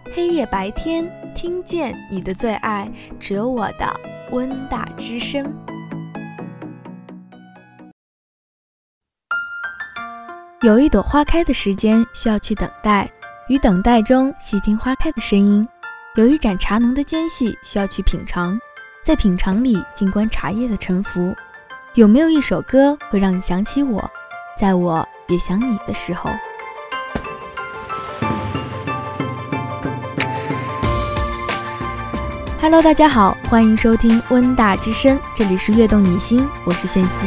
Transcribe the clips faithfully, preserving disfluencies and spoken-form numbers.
黑夜白天，听见你的最爱，只有我的温大之声。有一朵花开的时间需要去等待，于等待中细听花开的声音。有一盏茶浓的间隙需要去品尝，在品尝里静观茶叶的沉浮。有没有一首歌会让你想起我，在我也想你的时候。Hello， 大家好，欢迎收听温大之声，这里是悦动你心，我是炫熙。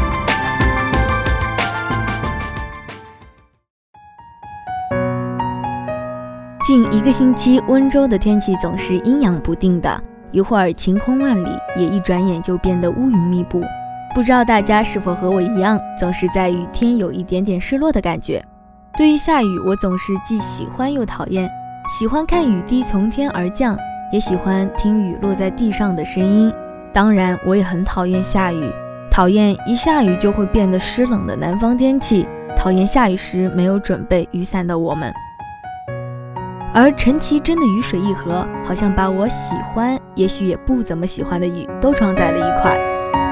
近一个星期，温州的天气总是阴阳不定的，一会儿晴空万里，也一转眼就变得乌云密布。不知道大家是否和我一样，总是在雨天有一点点失落的感觉。对于下雨，我总是既喜欢又讨厌，喜欢看雨滴从天而降，也喜欢听雨落在地上的声音。当然，我也很讨厌下雨，讨厌一下雨就会变得湿冷的南方天气，讨厌下雨时没有准备雨伞的我们。而陈绮贞的雨水一盒，好像把我喜欢，也许也不怎么喜欢的雨都装在了一块。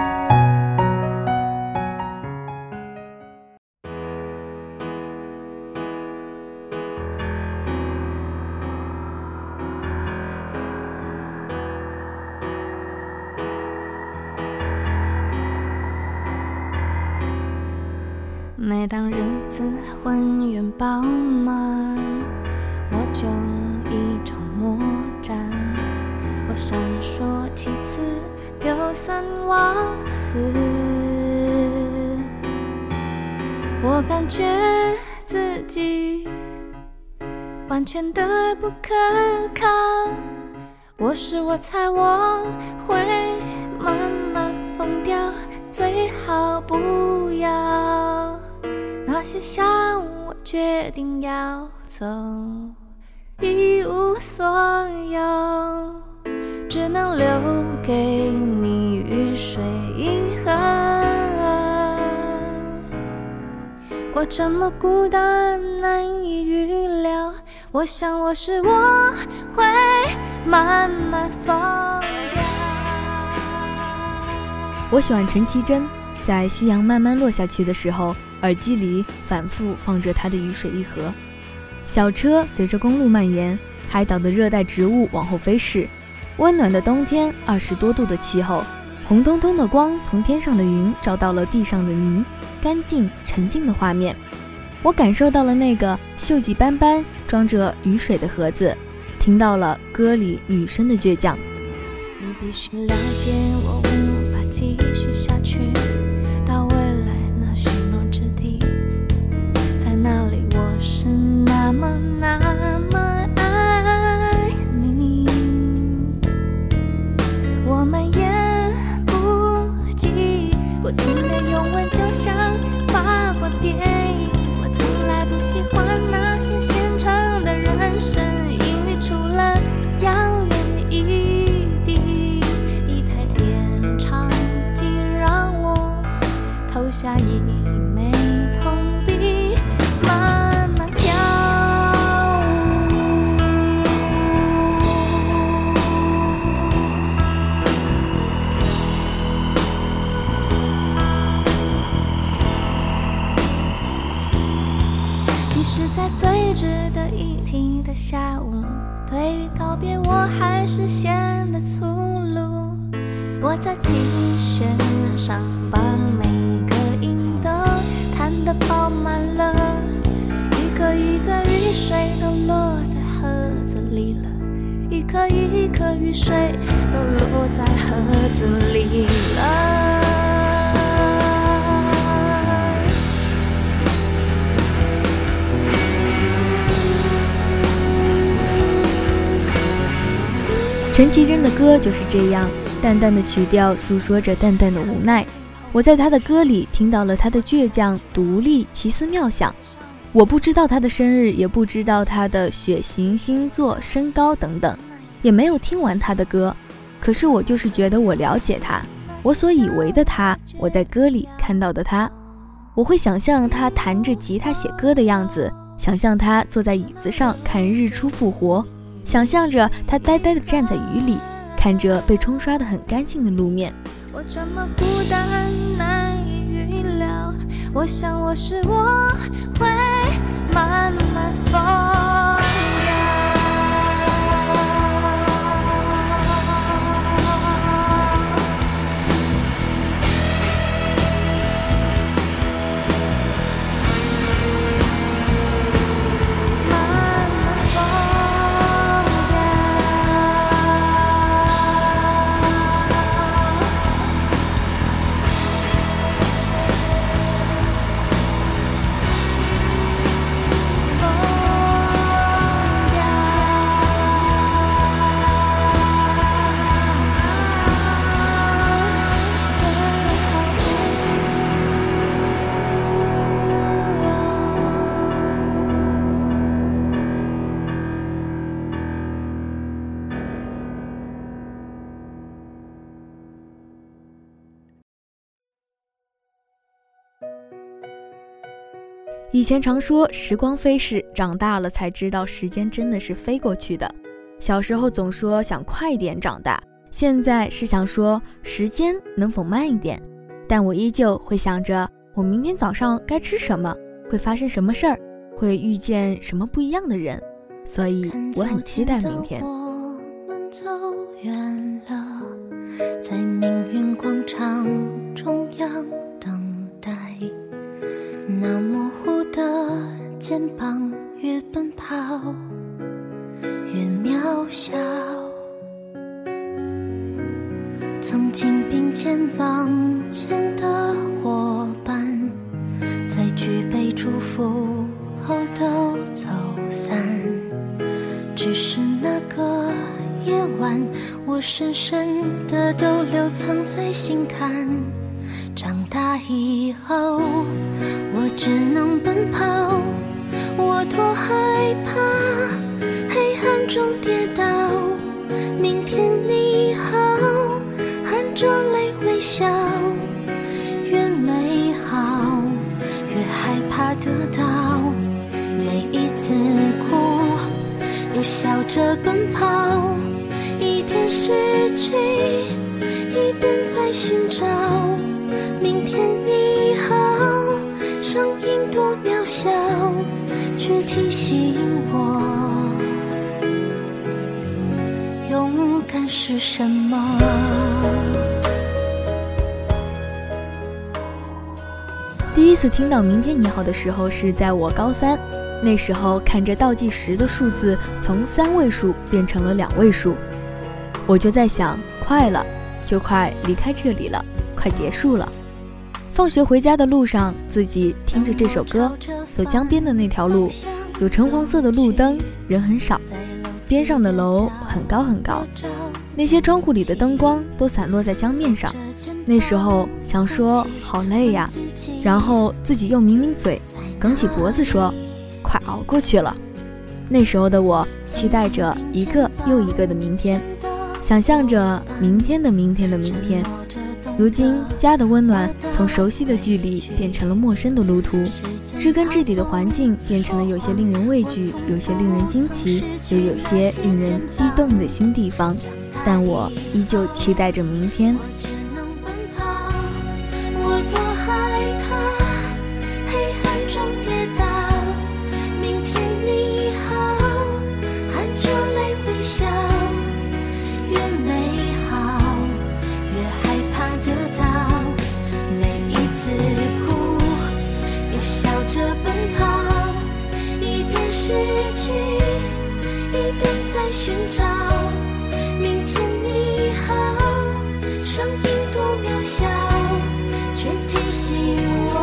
每当日子浑圆饱满，我就一筹莫展，我闪烁其词，丢三忘四。我感觉自己完全的不可靠，我是我猜我会慢慢疯掉，最好不要。那些下午我决定要走，一无所有，只能留给你雨水一盒。我这么孤单难以预料，我想我是我会慢慢疯掉。 我喜欢陈绮贞，在夕阳慢慢落下去的时候，耳机里反复放着她的雨水一盒。小车随着公路蔓延，海岛的热带植物往后飞逝，温暖的冬天，二十多度的气候，红彤彤的光从天上的云照到了地上的泥，干净沉静的画面。我感受到了那个锈迹斑斑装着雨水的盒子，听到了歌里女生的倔强。 你必须了解我无法继续下去，到未来那许诺之地，在那里我是那么那么爱你。我们言不及，不停的拥吻就像法国电影。我从来不喜欢那些现成的人生，因为除了遥远一地，一台电唱机让我投下一枚铜币，慢慢跳即使在最值得一提的下午，对于告别我还是显得粗鲁。我在琴弦上把每个音都弹得饱满了，一颗一颗雨水都落在盒子里了，一颗一颗雨水都落在盒子里了。 陈绮贞的歌就是这样，淡淡的曲调诉说着淡淡的无奈。我在她的歌里听到了她的倔强、独立、奇思妙想。我不知道她的生日，也不知道她的血型、星座、身高等等，也没有听完她的歌。可是我就是觉得我了解她，我所以为的她，我在歌里看到的她。我会想象她弹着吉他写歌的样子，想象她坐在椅子上看日出复活， 想象着他呆呆地站在雨里，看着被冲刷得很干净的路面。 我这么孤单难以预料，我想我是我会慢慢疯掉。 以前常说时光飞逝，长大了才知道时间真的是飞过去的。小时候总说想快一点长大，现在是想说时间能否慢一点，但我依旧会想着我明天早上该吃什么，会发生什么事儿，会遇见什么不一样的人，所以我很期待明天。 我们走远了，在命运广场中央等待，那模糊的肩膀越奔跑越渺小，曾经并肩往前的伙伴，在举杯祝福后都走散，只是那个夜晚，我深深的都留藏在心坎。长大以后我只能奔跑，我多害怕黑暗中跌倒，明天你好，含着泪微笑，越美好越害怕得到，每一次哭又笑着奔跑，一边失去一边在寻找，明天你好，声音多渺小，却提醒我勇敢是什么。 第一次听到明天你好的时候是在我高三，那时候看着倒计时的数字从三位数变成了两位数，我就在想，快了，就快离开这里了，快结束了。放学回家的路上，自己听着这首歌，走江边的那条路，有橙黄色的路灯，人很少，边上的楼很高很高，那些窗户里的灯光都散落在江面上。那时候想说好累呀，然后自己又抿抿嘴，梗起脖子说快熬过去了。那时候的我期待着一个又一个的明天，想象着明天的明天的明天。如今家的温暖从熟悉的距离变成了陌生的路途，知根知底的环境变成了有些令人畏惧，有些令人惊奇，又有些令人激动的新地方，但我依旧期待着明天。 寻找明天你好，声音多渺小，却提醒我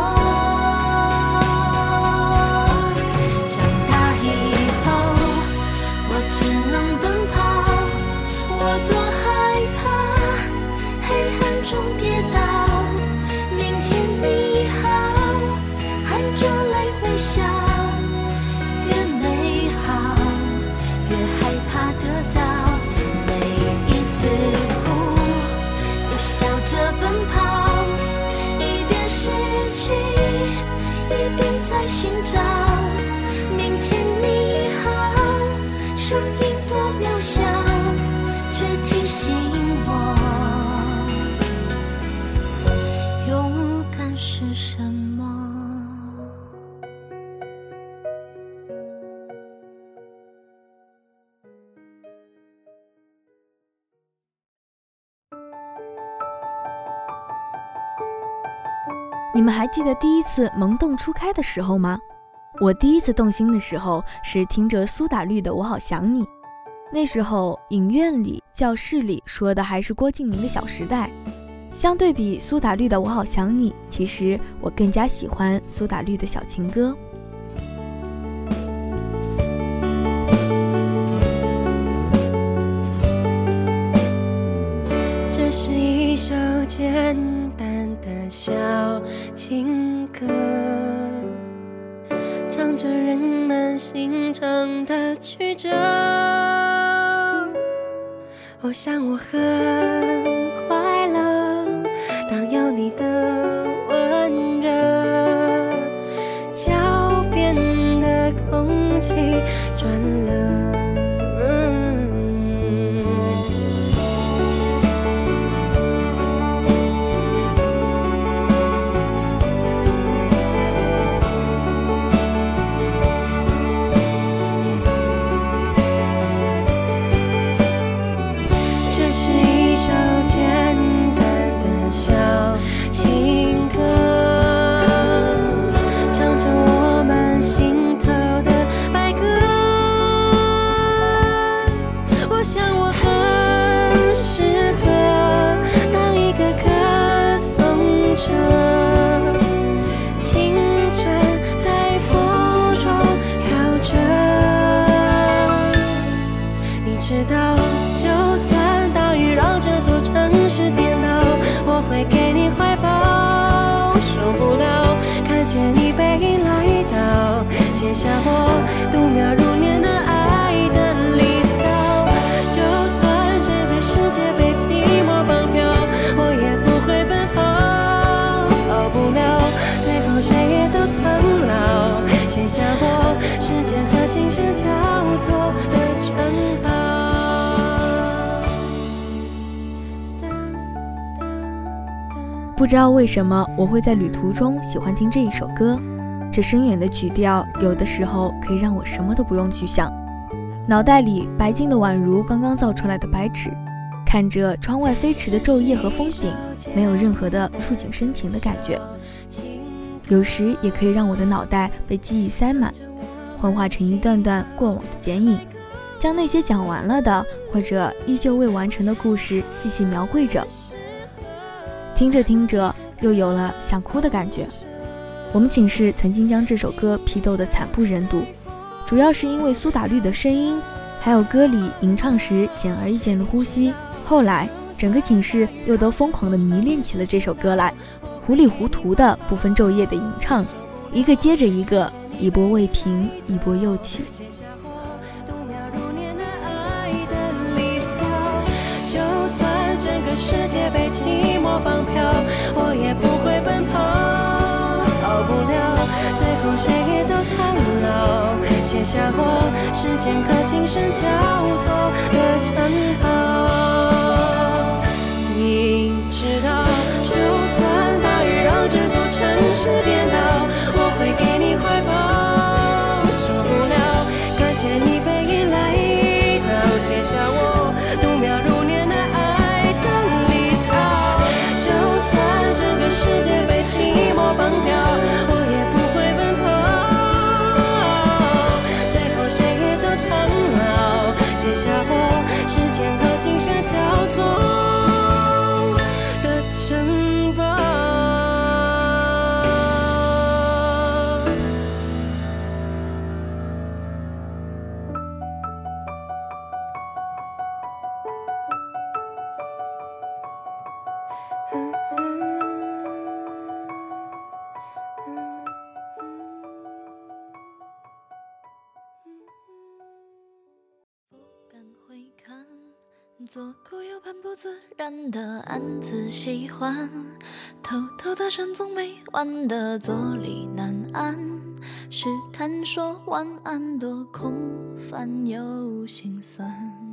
长大以后我只能奔跑，我多害怕黑暗中跌倒，明天你好，含着泪微笑，在寻找明天你好，声音多渺你们还记得第一次萌动初开的时候吗？我第一次动心的时候是听着苏打绿的《我好想你》，那时候影院里教室里说的还是郭敬明的《小时代》，相对比苏打绿的《我好想你》，其实我更加喜欢苏打绿的小情歌。 这是一首简单的小情歌，唱着人们心中的曲折。我想我很快乐，当有你的温热，脚边的空气转了。写下我度秒如年的爱的离骚，就算这个世界被寂寞绑票，我也不会奔跑，跑不了，最后谁也都苍老。写下我时间和琴声交错的城堡。不知道为什么我会在旅途中喜欢听这一首歌。这深远的曲调，有的时候可以让我什么都不用去想，脑袋里白净的宛如刚刚造出来的白纸，看着窗外飞驰的昼夜和风景，没有任何的触景生情的感觉。有时也可以让我的脑袋被记忆塞满，幻化成一段段过往的剪影，将那些讲完了的或者依旧未完成的故事细细描绘着。听着听着，又有了想哭的感觉。我们寝室曾经将这首歌批斗得惨不忍睹，主要是因为苏打绿的声音，还有歌里吟唱时显而易见的呼吸。后来整个寝室又都疯狂地迷恋起了这首歌来，糊里糊涂的不分昼夜的吟唱，一个接着一个，一波未平一波又起。 就算整个世界被寂寞绑票，我也不会奔跑，跑不了，最后谁也都苍老。写下我时间和琴声交错的城堡。你知道，就算大雨让这座城市颠倒，我会给你怀抱。受不了，看见你背影来到，写下我度秒如年的爱的离骚。就算整个世界被寂寞绑票，我也不会奔跑，最后谁也都苍老。写下我时间和琴声交错的城堡。 左顾右盼不自然的暗自喜欢，偷偷的神总没完的坐立难安，试探说晚安多空泛又心酸。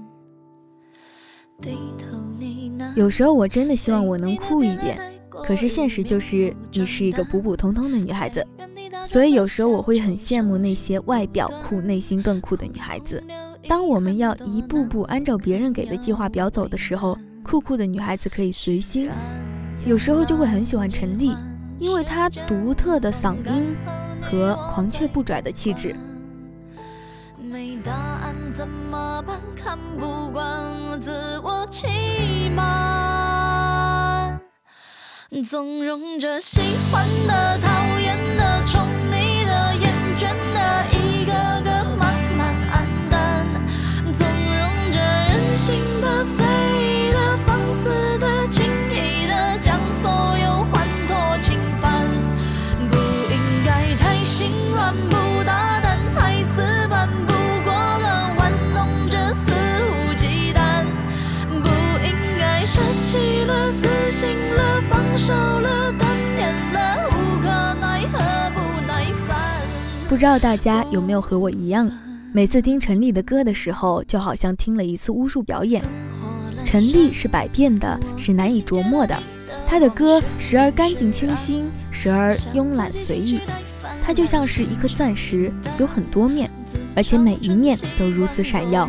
低头呢喃， 有时候我真的希望我能酷一点，可是现实就是你是一个普普通通的女孩子，所以有时候我会很羡慕那些外表酷内心更酷的女孩子。当我们要一步步按照别人给的计划表走的时候，酷酷的女孩子可以随心。有时候就会很喜欢陈粒， 因为他独特的嗓音和狂雀不拽的气质。 没答案怎么办？看不惯自我欺瞒，纵容着喜欢的、讨厌的、宠你的、厌倦的，一个个慢慢黯淡，纵容着任性的、随意的、放肆的、轻易的，将所有欢脱侵犯。不应该太心软，不大胆，太死板，不过乱玩弄着肆无忌惮。不应该舍弃了、死心了、放手了、断念了，无可奈何，不耐烦。 不知道大家有没有和我一样，每次听陈粒的歌的时候，就好像听了一次巫术表演。陈粒是百变的，是难以琢磨的。她的歌时而干净清新，时而慵懒随意。她就像是一颗钻石，有很多面，而且每一面都如此闪耀。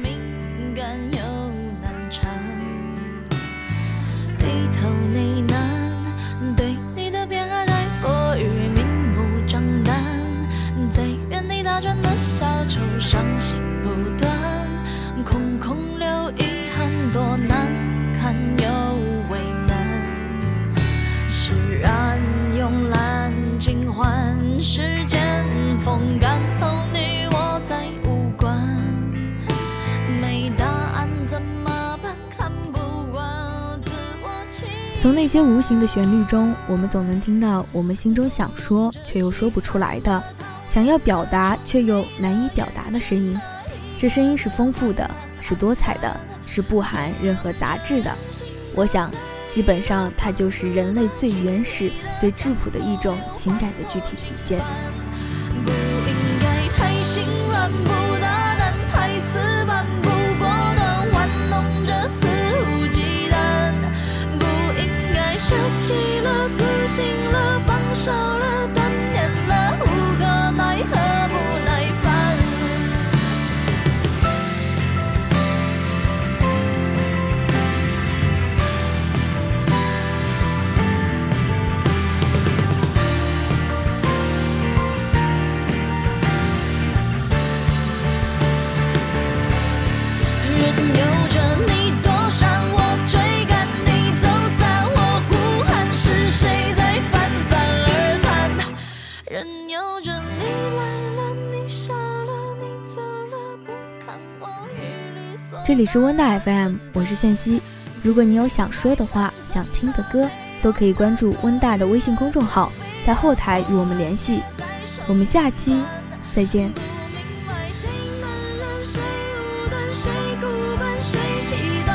低头呢喃，对你的偏爱太过于明目张胆，在原地打转的小丑，伤心不断，空空留遗憾，多难看又为难。释然慵懒尽欢，时间风干后你我再无关。没答案怎么办？看不惯自我欺瞒。 从那些无形的旋律中，我们总能听到我们心中想说却又说不出来的，想要表达却又难以表达的声音。这声音是丰富的，是多彩的，是不含任何杂质的。我想基本上它就是人类最原始最质朴的一种情感的具体体现。 不应该太心软，不大胆，太死板，不果断，玩弄着肆无忌惮。不应该舍弃了、死心了、放手了、断念了，无可奈何，不耐烦。任由着你躲闪，我追赶你走散，我呼喊，是谁在泛泛而谈？任由着你来了，你笑了，你走了，不看我与你所。 这里是温大 F M， 我是炫熙。如果你有想说的话、想听的歌，都可以关注温大的微信公众号，在后台与我们联系。我们下期再见。 不明白谁男人谁无端谁孤单谁期待。